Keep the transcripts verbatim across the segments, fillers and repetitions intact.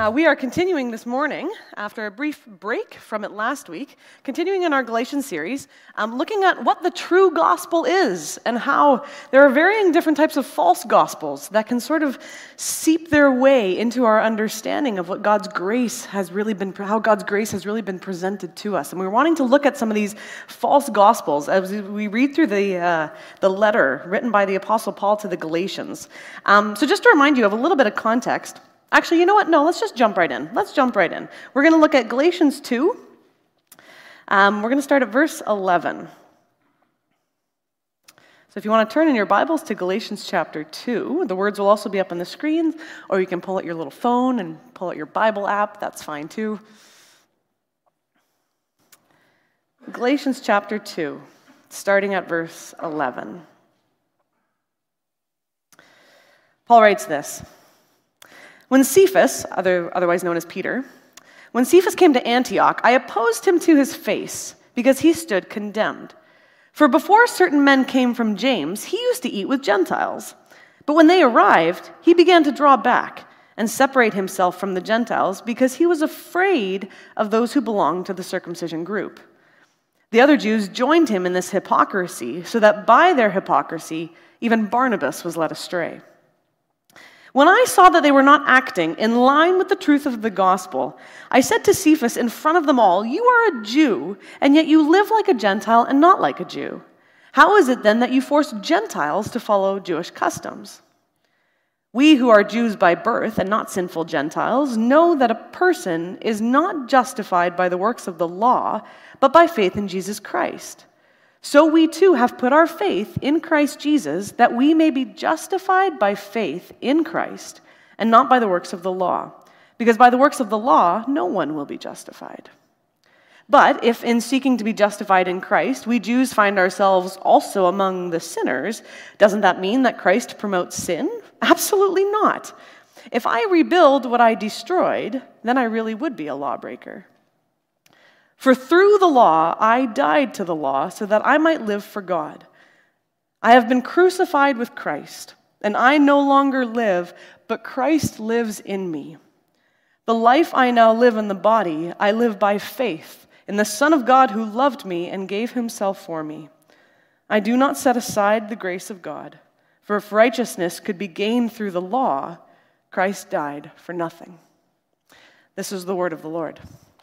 Uh, we are continuing this morning, after a brief break from it last week, continuing in our Galatians series, um, looking at what the true gospel is and how there are varying different types of false gospels that can sort of seep their way into our understanding of what God's grace has really been, how God's grace has really been presented to us. And we're wanting to look at some of these false gospels as we read through the uh, the letter written by the Apostle Paul to the Galatians. Um, so just to remind you of a little bit of context. Actually, you know what? No, let's just jump right in. Let's jump right in. We're going to look at Galatians two. Um, we're going to start at verse eleven. So if you want to turn in your Bibles to Galatians chapter two, the words will also be up on the screen, or you can pull out your little phone and pull out your Bible app. That's fine too. Galatians chapter two, starting at verse eleven. Paul writes this. When Cephas, other, otherwise known as Peter, when Cephas came to Antioch, I opposed him to his face because he stood condemned. For before certain men came from James, he used to eat with Gentiles. But when they arrived, he began to draw back and separate himself from the Gentiles because he was afraid of those who belonged to the circumcision group. The other Jews joined him in this hypocrisy, so that by their hypocrisy, even Barnabas was led astray. When I saw that they were not acting in line with the truth of the gospel, I said to Cephas in front of them all, "You are a Jew, and yet you live like a Gentile and not like a Jew. How is it then that you force Gentiles to follow Jewish customs? We who are Jews by birth and not sinful Gentiles know that a person is not justified by the works of the law, but by faith in Jesus Christ. So we too have put our faith in Christ Jesus, that we may be justified by faith in Christ, and not by the works of the law. Because by the works of the law, no one will be justified. But if in seeking to be justified in Christ, we Jews find ourselves also among the sinners, doesn't that mean that Christ promotes sin? Absolutely not. If I rebuild what I destroyed, then I really would be a lawbreaker. For through the law I died to the law so that I might live for God. I have been crucified with Christ, and I no longer live, but Christ lives in me. The life I now live in the body, I live by faith in the Son of God who loved me and gave himself for me. I do not set aside the grace of God, for if righteousness could be gained through the law, Christ died for nothing." This is the word of the Lord.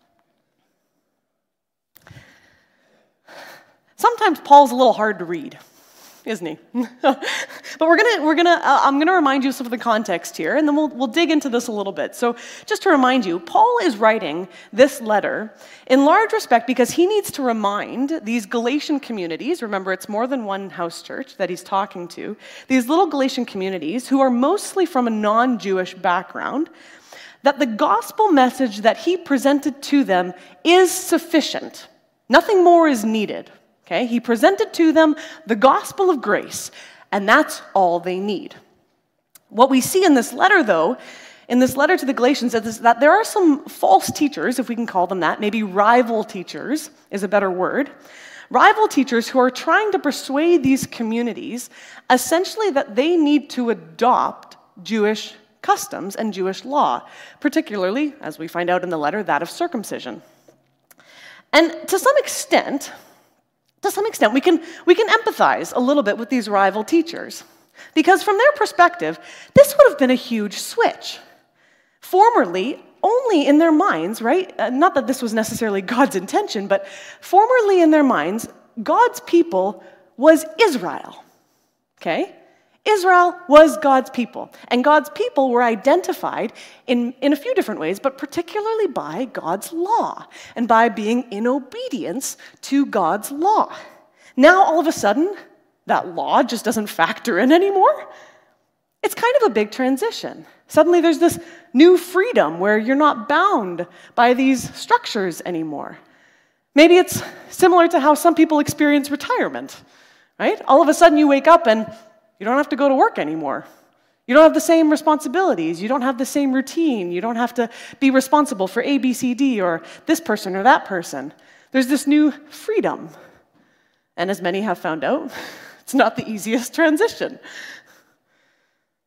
Sometimes Paul's a little hard to read, isn't he? But we're gonna, we're gonna, uh, I'm gonna remind you of some of the context here, and then we'll we'll dig into this a little bit. So, just to remind you, Paul is writing this letter in large respect because he needs to remind these Galatian communities. Remember, it's more than one house church that he's talking to. These little Galatian communities, who are mostly from a non-Jewish background, that the gospel message that he presented to them is sufficient. Nothing more is needed. Okay, he presented to them the gospel of grace, and that's all they need. What we see in this letter, though, in this letter to the Galatians, is that there are some false teachers, if we can call them that, maybe rival teachers is a better word, rival teachers who are trying to persuade these communities essentially that they need to adopt Jewish customs and Jewish law, particularly, as we find out in the letter, that of circumcision. And to some extent, To some extent, we can, we can empathize a little bit with these rival teachers. Because from their perspective, this would have been a huge switch. Formerly, only in their minds, right? Uh, not that this was necessarily God's intention, but formerly in their minds, God's people was Israel. Okay? Israel was God's people. And God's people were identified in, in a few different ways, but particularly by God's law and by being in obedience to God's law. Now, all of a sudden, that law just doesn't factor in anymore. It's kind of a big transition. Suddenly, there's this new freedom where you're not bound by these structures anymore. Maybe it's similar to how some people experience retirement, right? All of a sudden, you wake up and you don't have to go to work anymore. You don't have the same responsibilities. You don't have the same routine. You don't have to be responsible for A, B, C, D, or this person or that person. There's this new freedom. And as many have found out, it's not the easiest transition.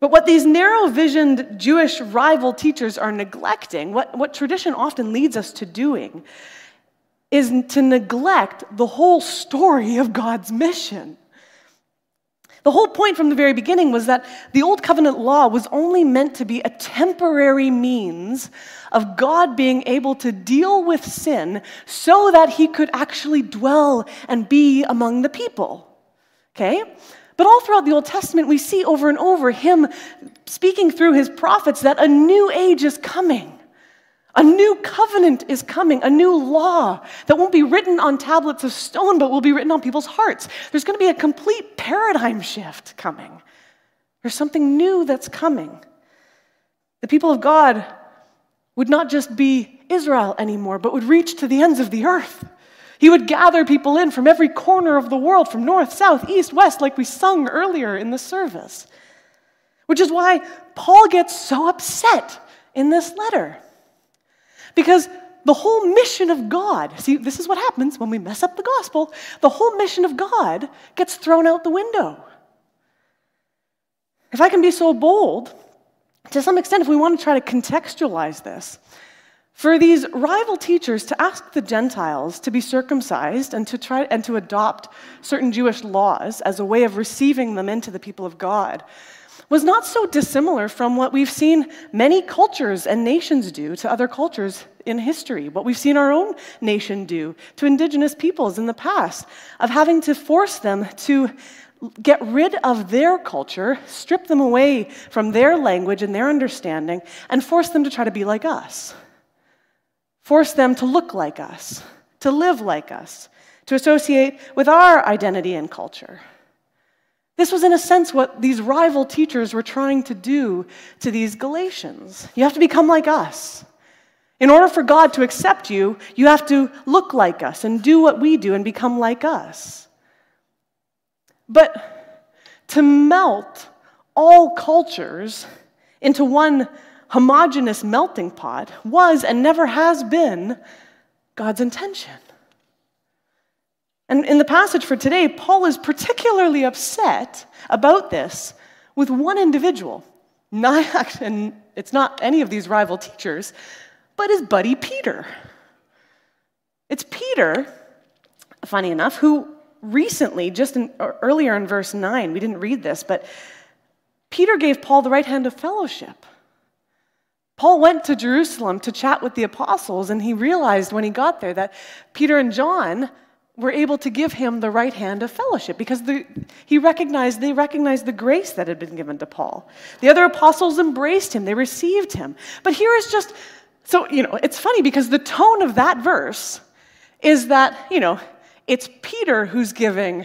But what these narrow-visioned Jewish rival teachers are neglecting, what, what tradition often leads us to doing, is to neglect the whole story of God's mission. The whole point from the very beginning was that the Old Covenant law was only meant to be a temporary means of God being able to deal with sin so that he could actually dwell and be among the people. Okay? But all throughout the Old Testament, we see over and over him speaking through his prophets that a new age is coming. A new covenant is coming, a new law that won't be written on tablets of stone, but will be written on people's hearts. There's going to be a complete paradigm shift coming. There's something new that's coming. The people of God would not just be Israel anymore, but would reach to the ends of the earth. He would gather people in from every corner of the world, from north, south, east, west, like we sung earlier in the service. Which is why Paul gets so upset in this letter. Because the whole mission of God, see, this is what happens when we mess up the gospel, the whole mission of God gets thrown out the window. If I can be so bold, to some extent, if we want to try to contextualize this, for these rival teachers to ask the Gentiles to be circumcised and to try and to adopt certain Jewish laws as a way of receiving them into the people of God was not so dissimilar from what we've seen many cultures and nations do to other cultures in history, what we've seen our own nation do to indigenous peoples in the past, of having to force them to get rid of their culture, strip them away from their language and their understanding, and force them to try to be like us. Force them to look like us, to live like us, to associate with our identity and culture. This was, in a sense, what these rival teachers were trying to do to these Galatians. You have to become like us. In order for God to accept you, you have to look like us and do what we do and become like us. But to melt all cultures into one homogeneous melting pot was and never has been God's intention. And in the passage for today, Paul is particularly upset about this with one individual. Not, and it's not any of these rival teachers, but his buddy Peter. It's Peter, funny enough, who recently, just in, earlier in verse nine, we didn't read this, but Peter gave Paul the right hand of fellowship. Paul went to Jerusalem to chat with the apostles, and he realized when he got there that Peter and John were able to give him the right hand of fellowship because the, he recognized, they recognized the grace that had been given to Paul. The other apostles embraced him. They received him. But here is just, so, you know, it's funny because the tone of that verse is that, you know, it's Peter who's giving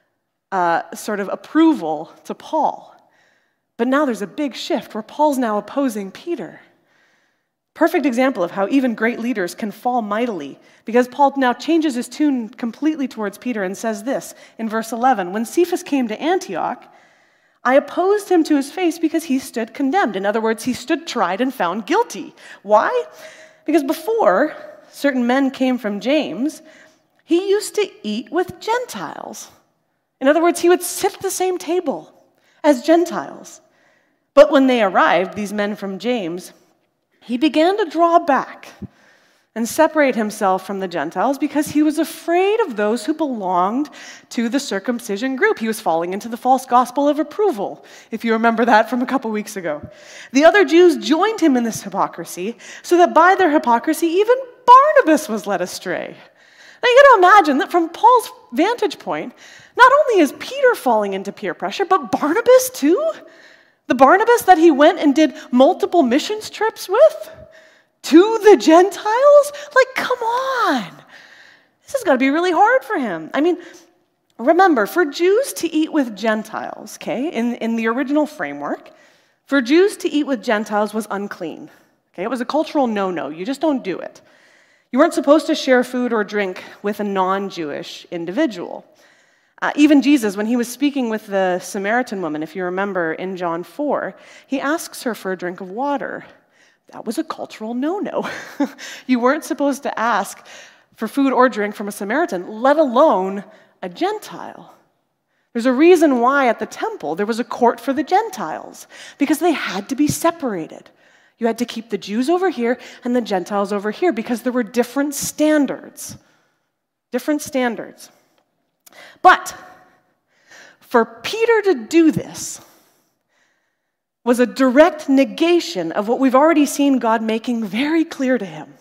uh, sort of approval to Paul. But now there's a big shift where Paul's now opposing Peter. Perfect example of how even great leaders can fall mightily, because Paul now changes his tune completely towards Peter and says this in verse eleven, "When Cephas came to Antioch, I opposed him to his face because he stood condemned." In other words, he stood tried and found guilty. Why? Because before certain men came from James, he used to eat with Gentiles. In other words, he would sit at the same table as Gentiles. But when they arrived, these men from James, he began to draw back and separate himself from the Gentiles because he was afraid of those who belonged to the circumcision group. He was falling into the false gospel of approval, if you remember that from a couple weeks ago. The other Jews joined him in this hypocrisy, so that by their hypocrisy, even Barnabas was led astray. Now you got to imagine that from Paul's vantage point, not only is Peter falling into peer pressure, but Barnabas too? The Barnabas that he went and did multiple missions trips with? To the Gentiles? Like, come on. This has got to be really hard for him. I mean, remember, for Jews to eat with Gentiles, okay, in, in the original framework, for Jews to eat with Gentiles was unclean. Okay, it was a cultural no-no. You just don't do it. You weren't supposed to share food or drink with a non-Jewish individual. Uh, even Jesus, when he was speaking with the Samaritan woman, if you remember in John four, he asks her for a drink of water. That was a cultural no-no. You weren't supposed to ask for food or drink from a Samaritan, let alone a Gentile. There's a reason why at the temple there was a court for the Gentiles, because they had to be separated. You had to keep the Jews over here and the Gentiles over here because there were different standards. Different standards. But for Peter to do this was a direct negation of what we've already seen God making very clear to him.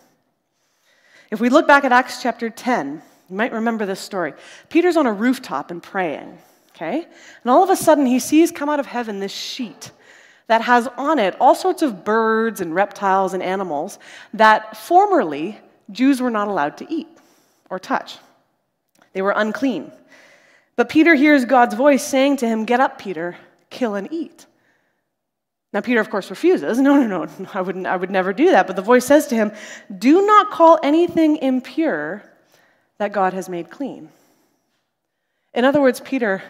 If we look back at Acts chapter ten, you might remember this story. Peter's on a rooftop and praying, okay? And all of a sudden he sees come out of heaven this sheet that has on it all sorts of birds and reptiles and animals that formerly Jews were not allowed to eat or touch. They were unclean. But Peter hears God's voice saying to him, "Get up, Peter, kill and eat." Now, Peter, of course, refuses. No, no, no, I wouldn't, I would never do that. But the voice says to him, "Do not call anything impure that God has made clean." In other words, Peter,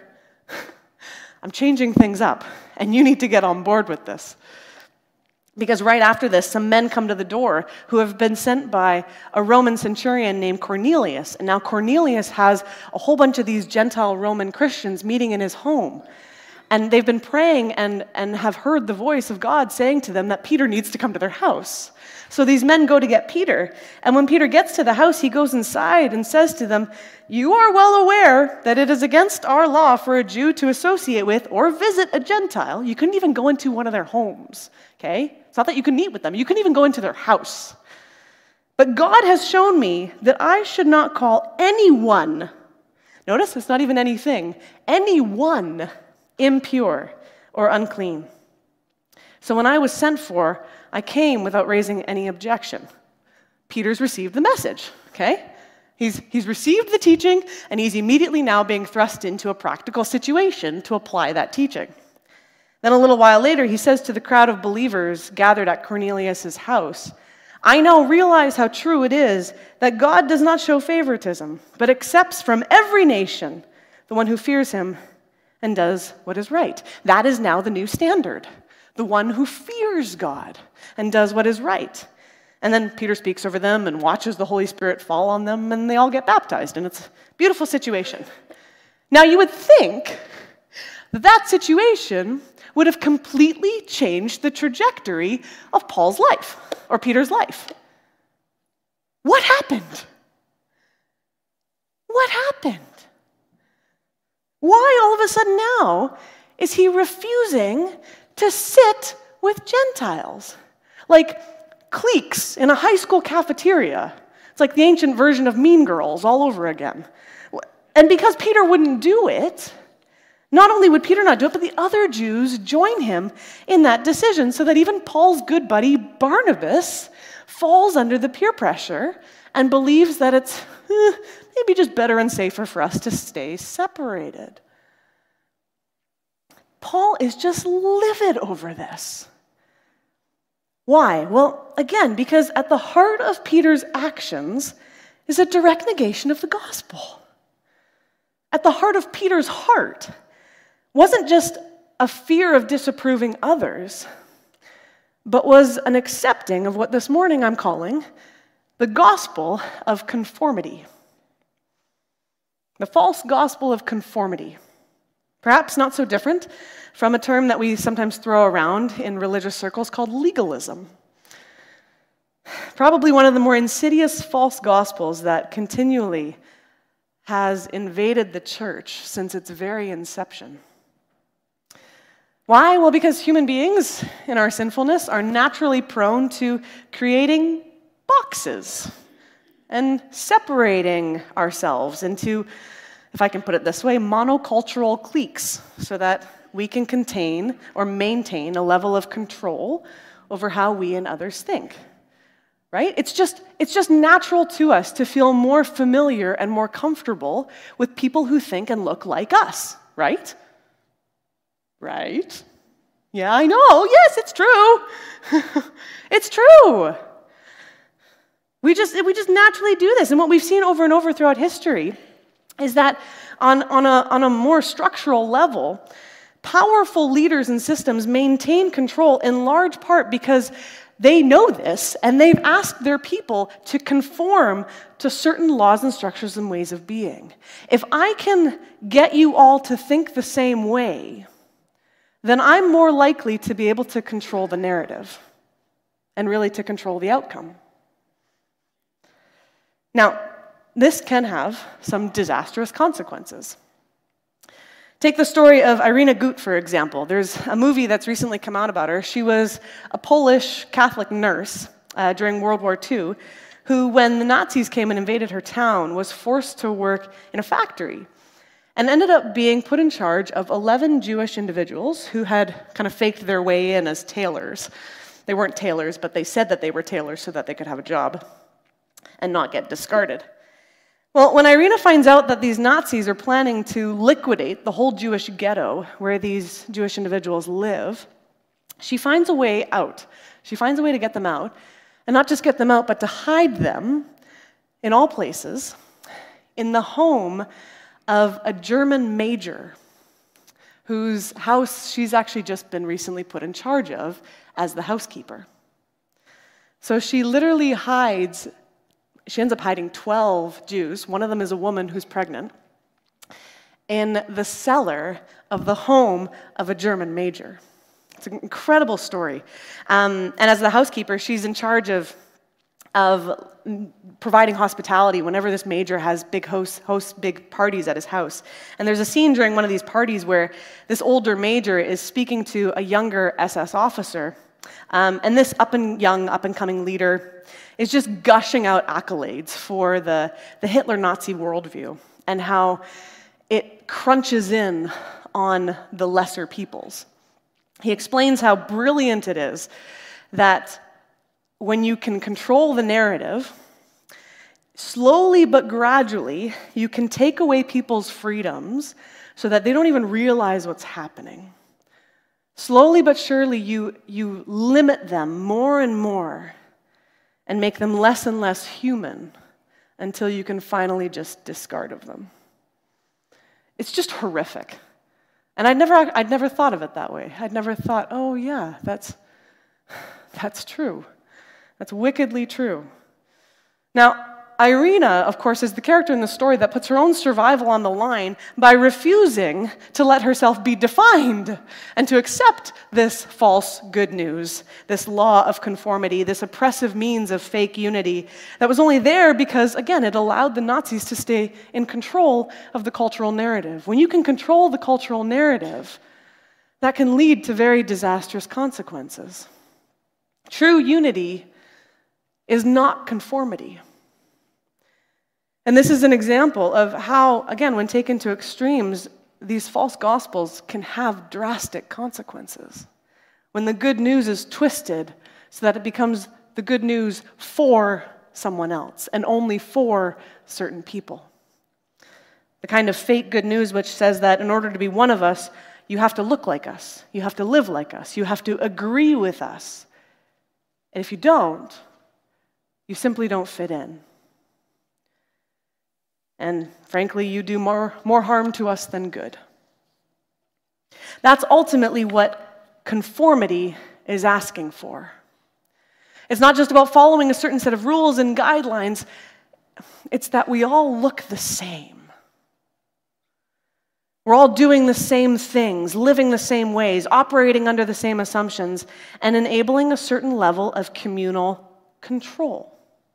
I'm changing things up, and you need to get on board with this. Because right after this, some men come to the door who have been sent by a Roman centurion named Cornelius. And now Cornelius has a whole bunch of these Gentile Roman Christians meeting in his home. And they've been praying and, and have heard the voice of God saying to them that Peter needs to come to their house. So these men go to get Peter. And when Peter gets to the house, he goes inside and says to them, "You are well aware that it is against our law for a Jew to associate with or visit a Gentile." You couldn't even go into one of their homes, okay? It's not that you couldn't eat with them. You couldn't even go into their house. "But God has shown me that I should not call anyone," notice it's not even anything, anyone impure or unclean. "So when I was sent for, I came without raising any objection." Peter's received the message, okay? He's, he's received the teaching, and he's immediately now being thrust into a practical situation to apply that teaching. Then a little while later, he says to the crowd of believers gathered at Cornelius' house, "I now realize how true it is that God does not show favoritism, but accepts from every nation the one who fears him and does what is right." That is now the new standard. The one who fears God and does what is right. And then Peter speaks over them and watches the Holy Spirit fall on them, and they all get baptized, and it's a beautiful situation. Now, you would think that that situation would have completely changed the trajectory of Paul's life, or Peter's life. What happened? What happened? Why all of a sudden now is he refusing to sit with Gentiles? Like cliques in a high school cafeteria. It's like the ancient version of Mean Girls all over again. And because Peter wouldn't do it, not only would Peter not do it, but the other Jews join him in that decision, so that even Paul's good buddy Barnabas falls under the peer pressure and believes that it's eh, maybe just better and safer for us to stay separated. Paul is just livid over this. Why? Well, again, because at the heart of Peter's actions is a direct negation of the gospel. At the heart of Peter's heart wasn't just a fear of disapproving others, but was an accepting of what this morning I'm calling the gospel of conformity. The false gospel of conformity. Perhaps not so different from a term that we sometimes throw around in religious circles called legalism. Probably one of the more insidious false gospels that continually has invaded the church since its very inception. Why? Well, because human beings in our sinfulness are naturally prone to creating boxes and separating ourselves into, if I can put it this way, monocultural cliques, so that we can contain or maintain a level of control over how we and others think. Right? It's just, it's just natural to us to feel more familiar and more comfortable with people who think and look like us, right? Right? Yeah, I know. Yes, it's true. It's true. We just, we just naturally do this. And what we've seen over and over throughout history is that on, on, a, on a more structural level, powerful leaders and systems maintain control in large part because they know this, and they've asked their people to conform to certain laws and structures and ways of being. If I can get you all to think the same way, then I'm more likely to be able to control the narrative and really to control the outcome. Now, this can have some disastrous consequences. Take the story of Irina Gut, for example. There's a movie that's recently come out about her. She was a Polish Catholic nurse uh, during World War Two, who, when the Nazis came and invaded her town, was forced to work in a factory and ended up being put in charge of eleven Jewish individuals who had kind of faked their way in as tailors. They weren't tailors, but they said that they were tailors so that they could have a job and not get discarded. Well, when Irina finds out that these Nazis are planning to liquidate the whole Jewish ghetto where these Jewish individuals live, she finds a way out. She finds a way to get them out, and not just get them out, but to hide them in all places in the home of a German major whose house she's actually just been recently put in charge of as the housekeeper. So she literally hides She ends up hiding twelve Jews, one of them is a woman who's pregnant, in the cellar of the home of a German major. It's an incredible story. Um, and as the housekeeper, she's in charge of, of providing hospitality whenever this major has big hosts, hosts big parties at his house. And there's a scene during one of these parties where this older major is speaking to a younger S S officer. Um, and this up and young, up-and-coming leader is just gushing out accolades for the, the Hitler-Nazi worldview and how it crunches in on the lesser peoples. He explains how brilliant it is that when you can control the narrative, slowly but gradually, you can take away people's freedoms so that they don't even realize what's happening. Slowly but surely, you, you limit them more and more and make them less and less human until you can finally just discard of them. It's just horrific. And I'd never, I'd never thought of it that way. I'd never thought, oh yeah, that's, that's true. That's wickedly true. Now, Irina, of course, is the character in the story that puts her own survival on the line by refusing to let herself be defined and to accept this false good news, this law of conformity, this oppressive means of fake unity that was only there because, again, it allowed the Nazis to stay in control of the cultural narrative. When you can control the cultural narrative, that can lead to very disastrous consequences. True unity is not conformity. And this is an example of how, again, when taken to extremes, these false gospels can have drastic consequences. When the good news is twisted so that it becomes the good news for someone else and only for certain people. The kind of fake good news which says that in order to be one of us, you have to look like us, you have to live like us, you have to agree with us. And if you don't, you simply don't fit in. And frankly, you do more, more harm to us than good. That's ultimately what conformity is asking for. It's not just about following a certain set of rules and guidelines, it's that we all look the same. We're all doing the same things, living the same ways, operating under the same assumptions, and enabling a certain level of communal control.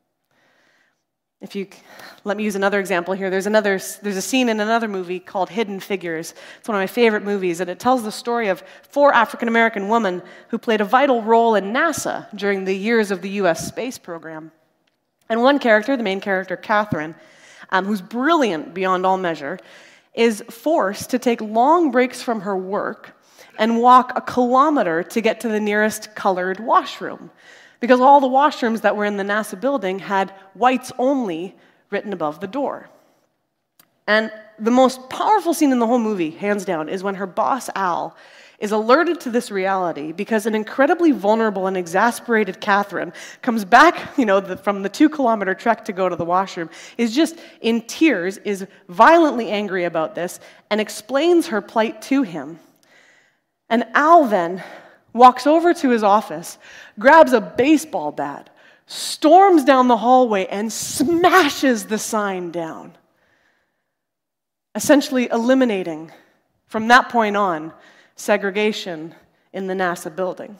If you let me use another example here, there's another there's a scene in another movie called Hidden Figures. It's one of my favorite movies, and it tells the story of four African-American women who played a vital role in NASA during the years of the U S space program. And one character, the main character, Catherine, um, who's brilliant beyond all measure, is forced to take long breaks from her work and walk a kilometer to get to the nearest colored washroom, because all the washrooms that were in the NASA building had whites only written above the door. And the most powerful scene in the whole movie, hands down, is when her boss, Al, is alerted to this reality because an incredibly vulnerable and exasperated Catherine comes back, you know, the, from the two-kilometer trek to go to the washroom, is just in tears, is violently angry about this, and explains her plight to him. And Al then walks over to his office, grabs a baseball bat, storms down the hallway, and smashes the sign down, essentially eliminating, from that point on, segregation in the NASA building.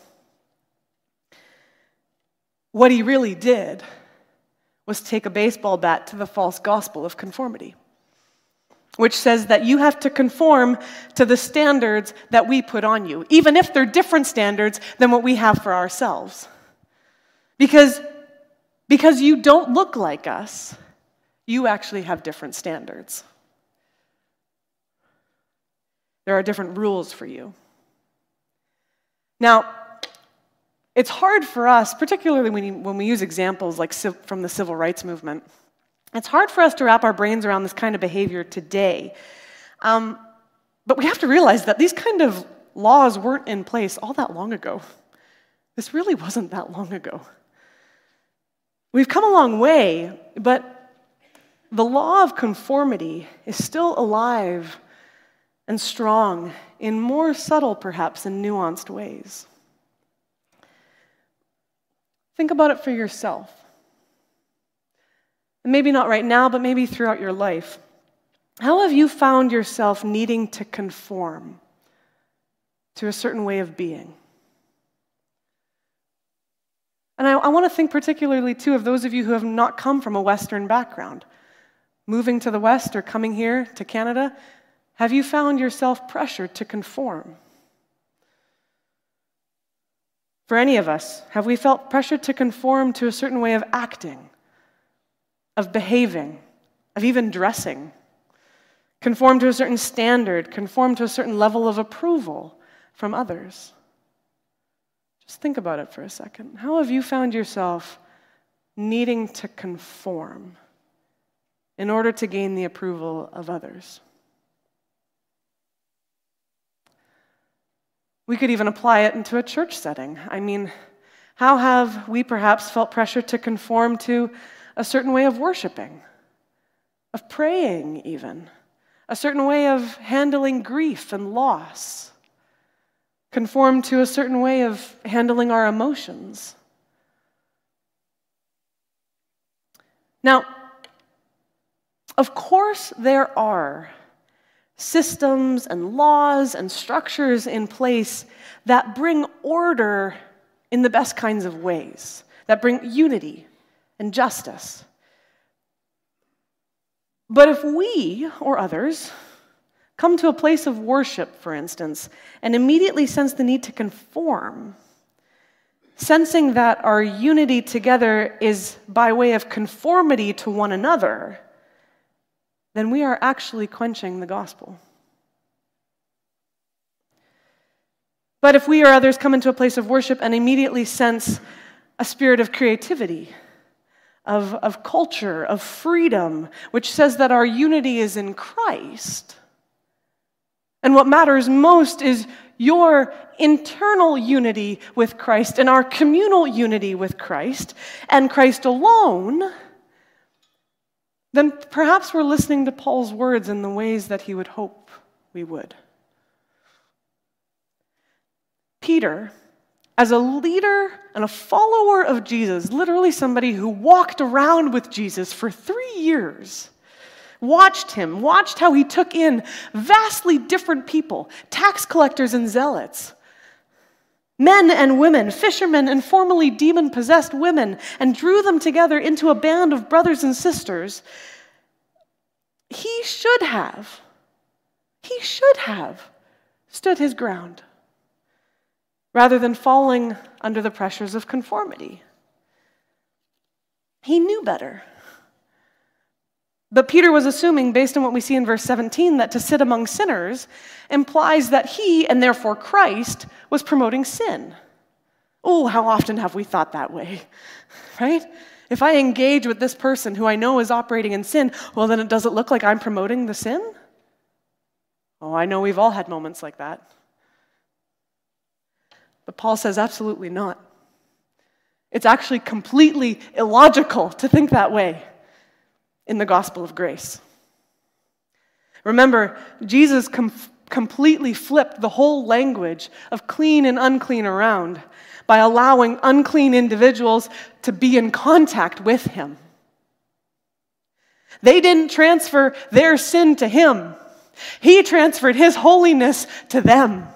What he really did was take a baseball bat to the false gospel of conformity, which says that you have to conform to the standards that we put on you, even if they're different standards than what we have for ourselves. Because, because you don't look like us, you actually have different standards. There are different rules for you. Now, it's hard for us, particularly when, you, when we use examples like civ- from the civil rights movement, it's hard for us to wrap our brains around this kind of behavior today. Um, but we have to realize that these kind of laws weren't in place all that long ago. This really wasn't that long ago. We've come a long way, but the law of conformity is still alive and strong in more subtle, perhaps, and nuanced ways. Think about it for yourself. And maybe not right now, but maybe throughout your life. How have you found yourself needing to conform to a certain way of being? And I, I want to think particularly, too, of those of you who have not come from a Western background. Moving to the West or coming here to Canada, have you found yourself pressured to conform? For any of us, have we felt pressured to conform to a certain way of acting, of behaving, of even dressing? Conform to a certain standard, conform to a certain level of approval from others? Just think about it for a second. How have you found yourself needing to conform in order to gain the approval of others? We could even apply it into a church setting. I mean, how have we perhaps felt pressure to conform to a certain way of worshiping, of praying even, a certain way of handling grief and loss, conform to a certain way of handling our emotions? Now, of course, there are systems and laws and structures in place that bring order in the best kinds of ways, that bring unity and justice. But if we, or others, come to a place of worship, for instance, and immediately sense the need to conform, sensing that our unity together is by way of conformity to one another, then we are actually quenching the gospel. But if we or others come into a place of worship and immediately sense a spirit of creativity, of, of culture, of freedom, which says that our unity is in Christ, and what matters most is your internal unity with Christ and our communal unity with Christ and Christ alone, then perhaps we're listening to Paul's words in the ways that he would hope we would. Peter, as a leader and a follower of Jesus, literally somebody who walked around with Jesus for three years, watched him, watched how he took in vastly different people, tax collectors and zealots, men and women, fishermen and formerly demon-possessed women, and drew them together into a band of brothers and sisters. He should have, he should have stood his ground rather than falling under the pressures of conformity. He knew better. But Peter was assuming, based on what we see in verse seventeen, that to sit among sinners implies that he, and therefore Christ, was promoting sin. Oh, how often have we thought that way, right? If I engage with this person who I know is operating in sin, well, then it does it look like I'm promoting the sin? Oh, I know we've all had moments like that. But Paul says absolutely not. It's actually completely illogical to think that way in the gospel of grace. Remember, Jesus com- completely flipped the whole language of clean and unclean around by allowing unclean individuals to be in contact with him. They didn't transfer their sin to him. He transferred his holiness to them.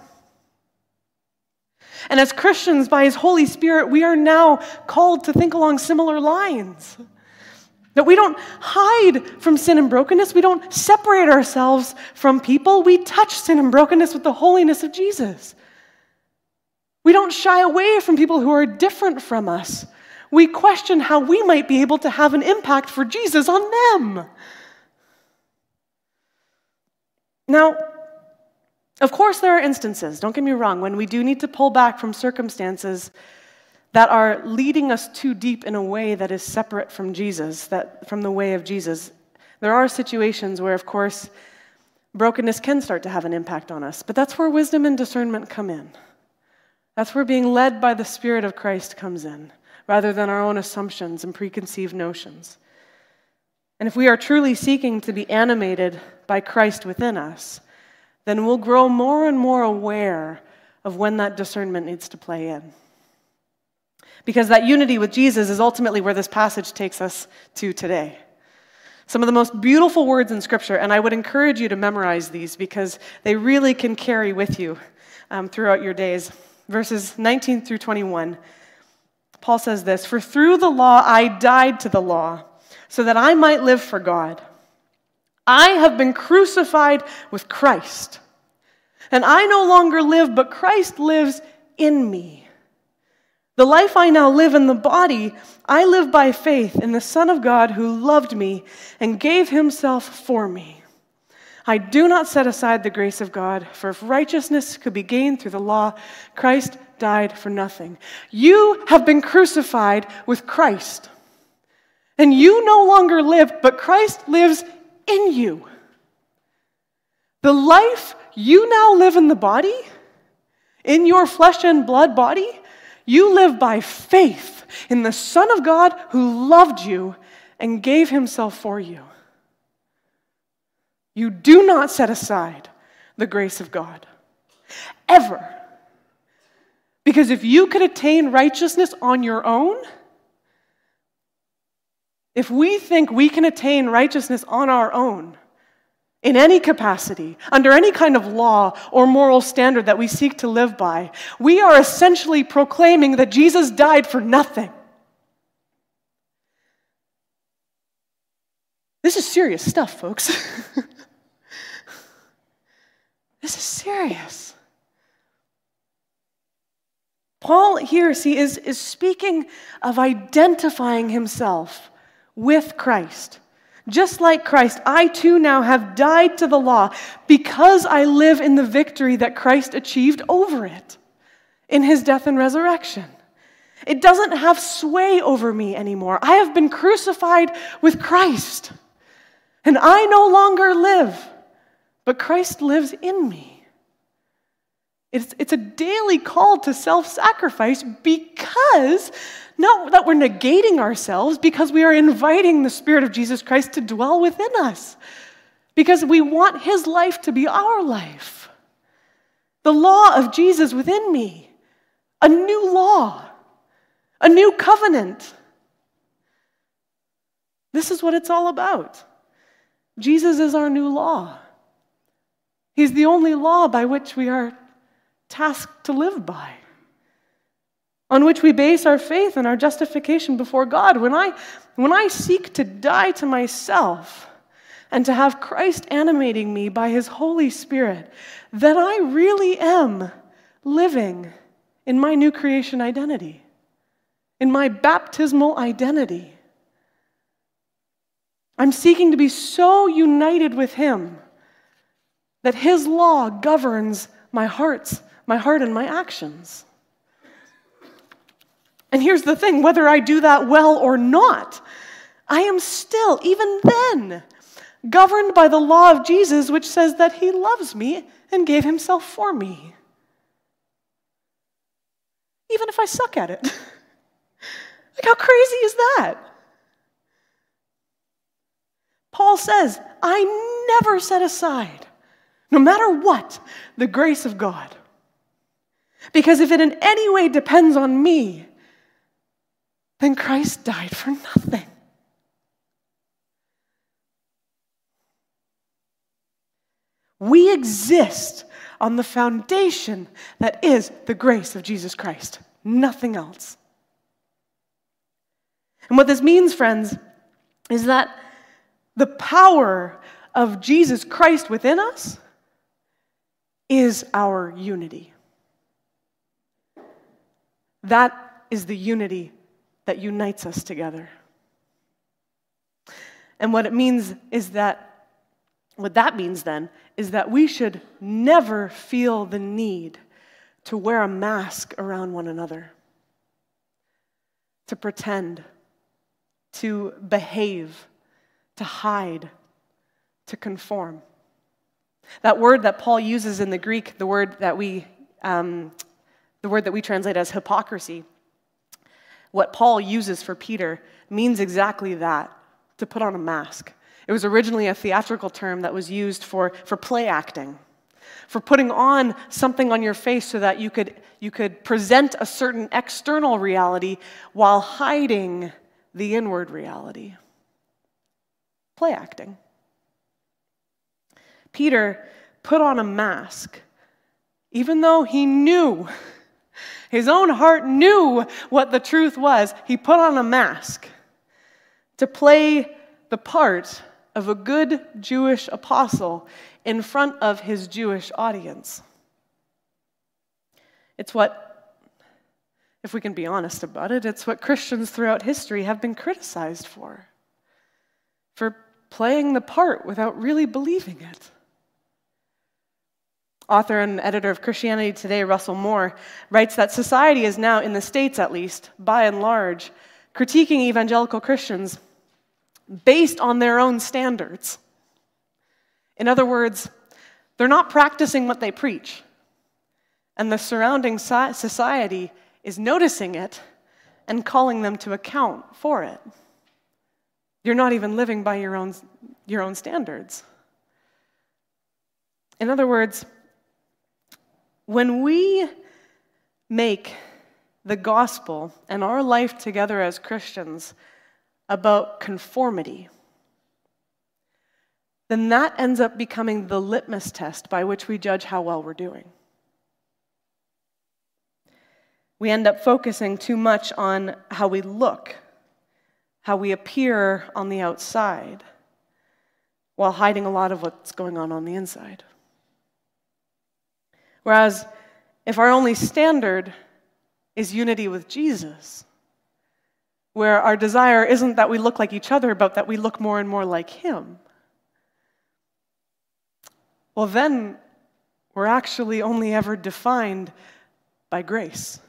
And as Christians, by his Holy Spirit, we are now called to think along similar lines. That we don't hide from sin and brokenness. We don't separate ourselves from people. We touch sin and brokenness with the holiness of Jesus. We don't shy away from people who are different from us. We question how we might be able to have an impact for Jesus on them. Now, of course there are instances, don't get me wrong, when we do need to pull back from circumstances that are leading us too deep in a way that is separate from Jesus, that from the way of Jesus. There are situations where, of course, brokenness can start to have an impact on us, but that's where wisdom and discernment come in. That's where being led by the Spirit of Christ comes in, rather than our own assumptions and preconceived notions. And if we are truly seeking to be animated by Christ within us, then we'll grow more and more aware of when that discernment needs to play in. Because that unity with Jesus is ultimately where this passage takes us to today. Some of the most beautiful words in Scripture, and I would encourage you to memorize these because they really can carry with you um, throughout your days. Verses nineteen through twenty-one, Paul says this, "For through the law I died to the law, so that I might live for God. I have been crucified with Christ, and I no longer live, but Christ lives in me. The life I now live in the body, I live by faith in the Son of God who loved me and gave himself for me. I do not set aside the grace of God, for if righteousness could be gained through the law, Christ died for nothing." You have been crucified with Christ, and you no longer live, but Christ lives in you. The life you now live in the body, in your flesh and blood body, you live by faith in the Son of God who loved you and gave himself for you. You do not set aside the grace of God, ever. Because if you could attain righteousness on your own, if we think we can attain righteousness on our own, in any capacity, under any kind of law or moral standard that we seek to live by, we are essentially proclaiming that Jesus died for nothing. This is serious stuff, folks. This is serious. Paul here, see, is, is speaking of identifying himself with Christ. Just like Christ, I too now have died to the law because I live in the victory that Christ achieved over it in his death and resurrection. It doesn't have sway over me anymore. I have been crucified with Christ, and I no longer live, but Christ lives in me. It's, it's a daily call to self-sacrifice because, not that we're negating ourselves, because we are inviting the Spirit of Jesus Christ to dwell within us. Because we want his life to be our life. The law of Jesus within me. A new law. A new covenant. This is what it's all about. Jesus is our new law. He's the only law by which we are tasked to live by, on which we base our faith and our justification before God. When I, when I seek to die to myself and to have Christ animating me by his Holy Spirit, then I really am living in my new creation identity, in my baptismal identity. I'm seeking to be so united with him that his law governs my heart's my heart and my actions. And here's the thing, whether I do that well or not, I am still, even then, governed by the law of Jesus, which says that he loves me and gave himself for me. Even if I suck at it. Like, how crazy is that? Paul says, I never set aside no matter what, the grace of God. Because if it in any way depends on me, then Christ died for nothing. We exist on the foundation that is the grace of Jesus Christ, nothing else. And what this means, friends, is that the power of Jesus Christ within us is our unity. That is the unity that unites us together. And what it means is that, what that means then, is that we should never feel the need to wear a mask around one another, to pretend, to behave, to hide, to conform. That word that Paul uses in the Greek, the word that we, um, the word that we translate as hypocrisy, what Paul uses for Peter means exactly that, to put on a mask. It was originally a theatrical term that was used for, for play acting, for putting on something on your face so that you could, you could present a certain external reality while hiding the inward reality. Play acting. Peter put on a mask, even though he knew, his own heart knew what the truth was. He put on a mask to play the part of a good Jewish apostle in front of his Jewish audience. It's what, if we can be honest about it, it's what Christians throughout history have been criticized for, for playing the part without really believing it. Author and editor of Christianity Today, Russell Moore, writes that society is now, in the States at least, by and large, critiquing evangelical Christians based on their own standards. In other words, they're not practicing what they preach, and the surrounding society is noticing it and calling them to account for it. You're not even living by your own, your own standards. In other words, when we make the gospel and our life together as Christians about conformity, then that ends up becoming the litmus test by which we judge how well we're doing. We end up focusing too much on how we look, how we appear on the outside, while hiding a lot of what's going on on the inside. Whereas, if our only standard is unity with Jesus, where our desire isn't that we look like each other, but that we look more and more like Him, well then, we're actually only ever defined by grace.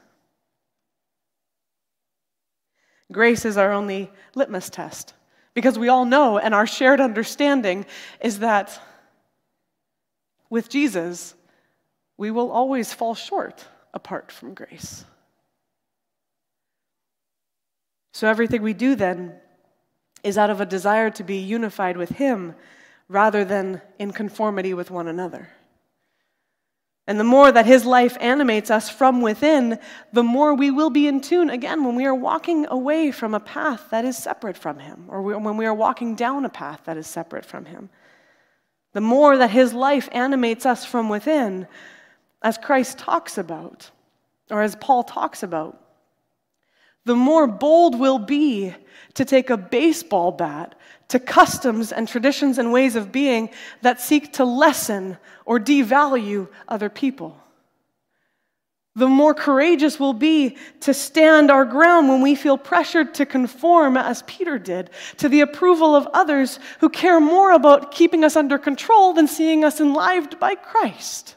Grace is our only litmus test, because we all know, and our shared understanding is that with Jesus, we will always fall short apart from grace. So everything we do then is out of a desire to be unified with Him rather than in conformity with one another. And the more that His life animates us from within, the more we will be in tune again when we are walking away from a path that is separate from Him, or when we are walking down a path that is separate from Him. The more that His life animates us from within, as Christ talks about, or as Paul talks about, the more bold we'll be to take a baseball bat to customs and traditions and ways of being that seek to lessen or devalue other people. The more courageous we'll be to stand our ground when we feel pressured to conform, as Peter did, to the approval of others who care more about keeping us under control than seeing us enlivened by Christ.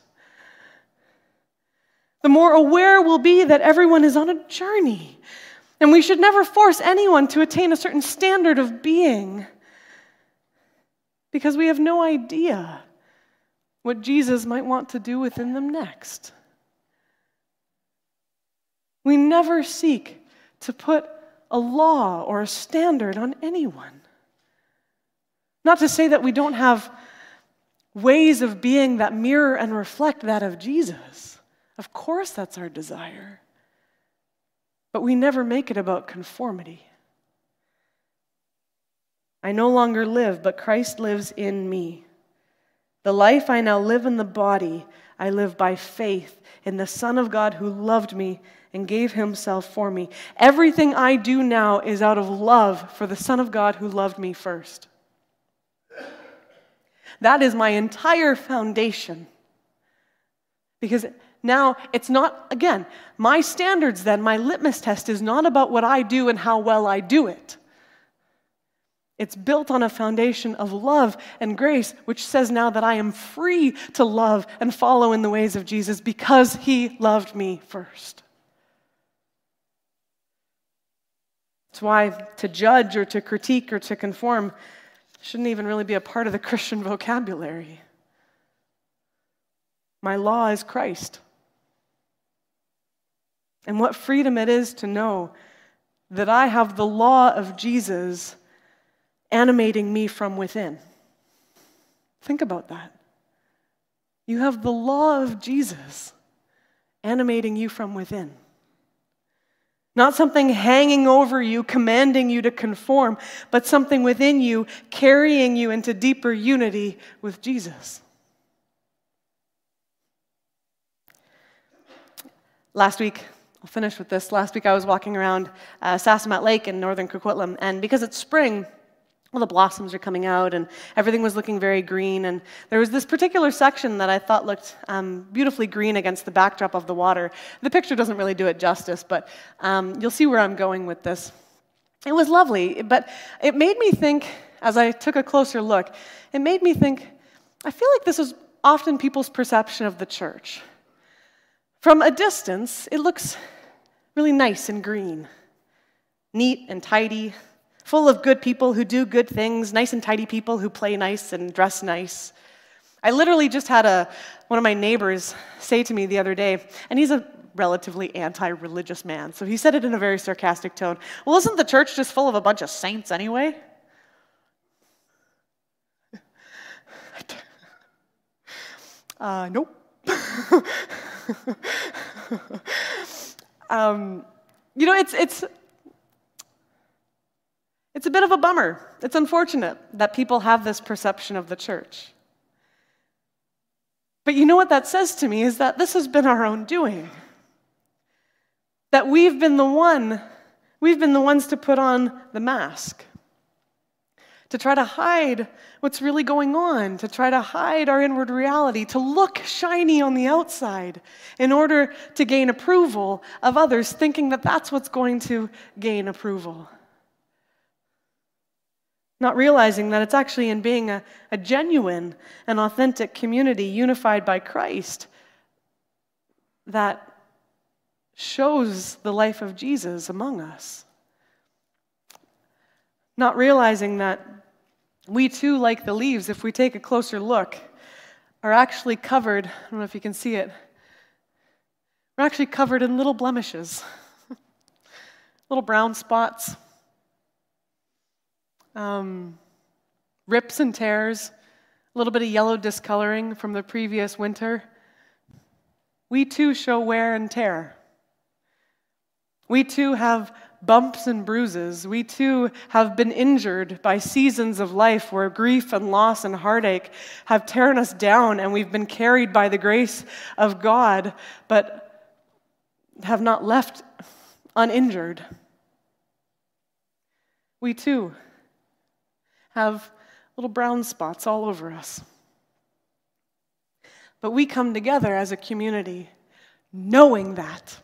The more aware we'll be that everyone is on a journey, and we should never force anyone to attain a certain standard of being, because we have no idea what Jesus might want to do within them next. We never seek to put a law or a standard on anyone. Not to say that we don't have ways of being that mirror and reflect that of Jesus. Of course, that's our desire. But we never make it about conformity. I no longer live, but Christ lives in me. The life I now live in the body, I live by faith in the Son of God who loved me and gave himself for me. Everything I do now is out of love for the Son of God who loved me first. That is my entire foundation. Because now it's not, again, my standards then, my litmus test is not about what I do and how well I do it. It's built on a foundation of love and grace, which says now that I am free to love and follow in the ways of Jesus because he loved me first. That's why to judge or to critique or to conform shouldn't even really be a part of the Christian vocabulary. My law is Christ. And what freedom it is to know that I have the law of Jesus animating me from within. Think about that. You have the law of Jesus animating you from within. Not something hanging over you, commanding you to conform, but something within you carrying you into deeper unity with Jesus. Last week, I'll finish with this. Last week I was walking around uh, Sassamat Lake in northern Coquitlam, and because it's spring, well, the blossoms are coming out, and everything was looking very green, and there was this particular section that I thought looked um, beautifully green against the backdrop of the water. The picture doesn't really do it justice, but um, you'll see where I'm going with this. It was lovely, but it made me think, as I took a closer look, it made me think, I feel like this is often people's perception of the church. From a distance, it looks really nice and green, neat and tidy, full of good people who do good things, nice and tidy people who play nice and dress nice. I literally just had a one of my neighbors say to me the other day, and he's a relatively anti-religious man, so he said it in a very sarcastic tone, well, isn't the church just full of a bunch of saints anyway? uh, nope. um, you know, it's it's It's a bit of a bummer. It's unfortunate that people have this perception of the church. But you know what that says to me is that this has been our own doing. That we've been the one, we've been the ones to put on the mask. To try to hide what's really going on, to try to hide our inward reality, to look shiny on the outside in order to gain approval of others, thinking that that's what's going to gain approval. Not realizing that it's actually in being a, a genuine and authentic community unified by Christ that shows the life of Jesus among us. Not realizing that we too, like the leaves, if we take a closer look, are actually covered, I don't know if you can see it, we're actually covered in little blemishes, little brown spots. Um, rips and tears, a little bit of yellow discoloring from the previous winter. We too show wear and tear. We too have bumps and bruises. We too have been injured by seasons of life where grief and loss and heartache have torn us down, and we've been carried by the grace of God, but have not left uninjured. We too have little brown spots all over us. But we come together as a community knowing that,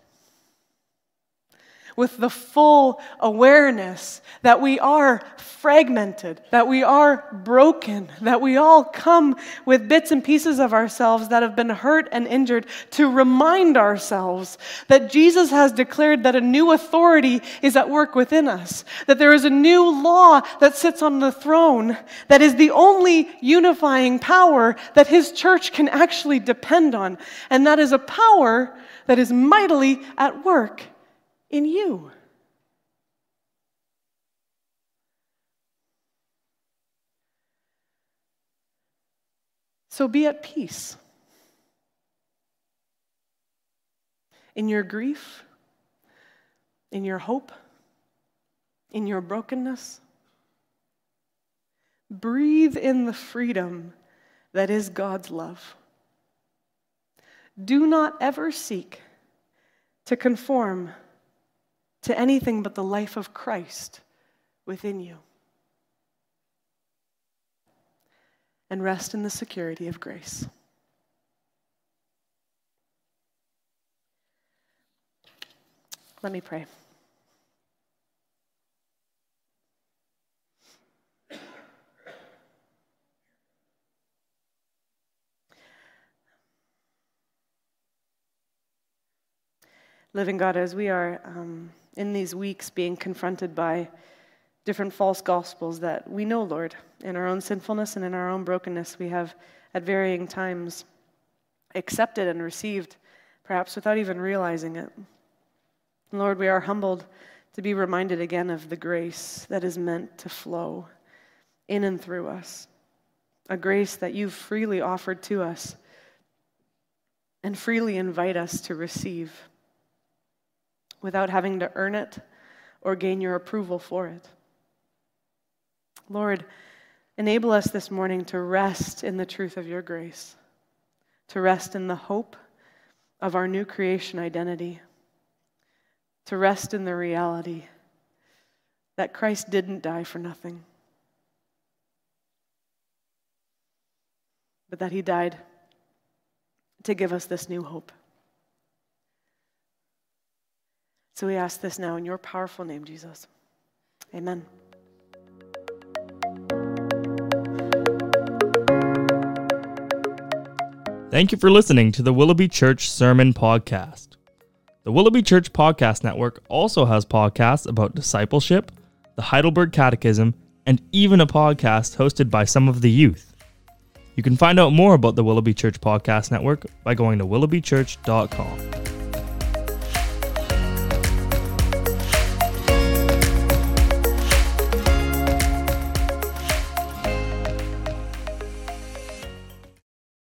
with the full awareness that we are fragmented, that we are broken, that we all come with bits and pieces of ourselves that have been hurt and injured, to remind ourselves that Jesus has declared that a new authority is at work within us, that there is a new law that sits on the throne that is the only unifying power that his church can actually depend on, and that is a power that is mightily at work in you. So be at peace in your grief, in your hope, in your brokenness. Breathe in the freedom that is God's love. Do not ever seek to conform to anything but the life of Christ within you. And rest in the security of grace. Let me pray. Living God, as we are um, in these weeks being confronted by different false gospels that we know, Lord, in our own sinfulness and in our own brokenness, we have at varying times accepted and received, perhaps without even realizing it. Lord, we are humbled to be reminded again of the grace that is meant to flow in and through us, a grace that you've freely offered to us and freely invite us to receive without having to earn it or gain your approval for it. Lord, enable us this morning to rest in the truth of your grace, to rest in the hope of our new creation identity, to rest in the reality that Christ didn't die for nothing, but that he died to give us this new hope. So we ask this now in your powerful name, Jesus. Amen. Thank you for listening to the Willoughby Church Sermon Podcast. The Willoughby Church Podcast Network also has podcasts about discipleship, the Heidelberg Catechism, and even a podcast hosted by some of the youth. You can find out more about the Willoughby Church Podcast Network by going to willoughby church dot com.